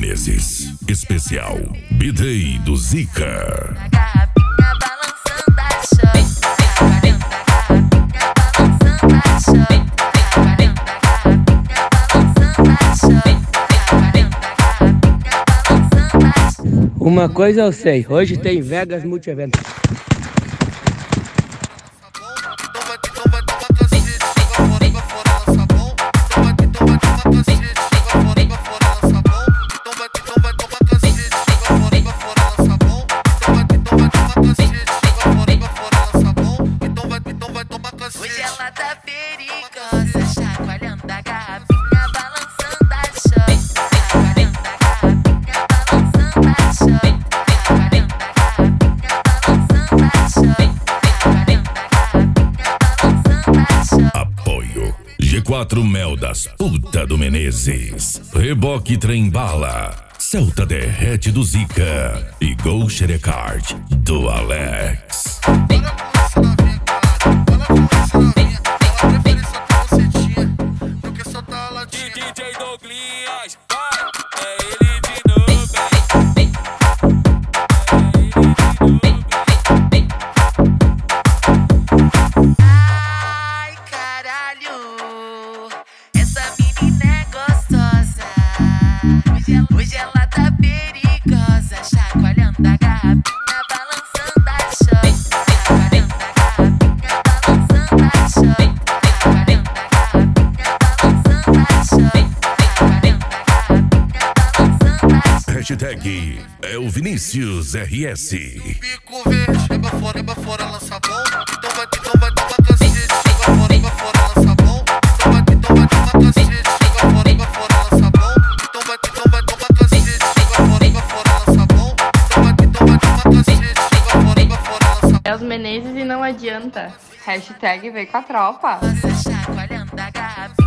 Menezes. Especial B-Day do Zica. Garrafinha balançando a chave. 40 garrafinha balançando a chave. 40 garrafinha balançando a chave. 40 garrafinha balançando a chave. Uma coisa eu sei, hoje tem Vegas Multievento. Hoje ela tá perigosa, chacoalhando a garrafinha, balançando a chave. 40 garrafinha balançando a chave. 40 garrafinha balançando a chave. 40 garrafinha balançando a chave. Apoio G4 Mel das Puta do Menezes. Reboque Trem Bala. Celta Derrete do Zica. E Gol Xerecard do Alex. DJ Douglas, é ele de novo, Ai, caralho, essa menina é gostosa. Hoje ela tá perigosa, chacoalhando a garrafinha, balançando a chave. 40 garrafinha balançando a chave. 40 garrafinha balançando a chave. 40 garrafinha balançando a chave. Hashtag é o Vinícius RS. Pico verde, chega fora, lança a mão. Então vai tomar cacete, chega fora, lança a mão. Então vai tomar cacete, chega fora, lança a mão. Então vai tomar cacete, chega fora, lança a mão. Então vai tomar cacete, chega fora, lança a mão. É os Menezes e não adianta. Hashtag vem com a tropa. Chacoalhando a garrafinha.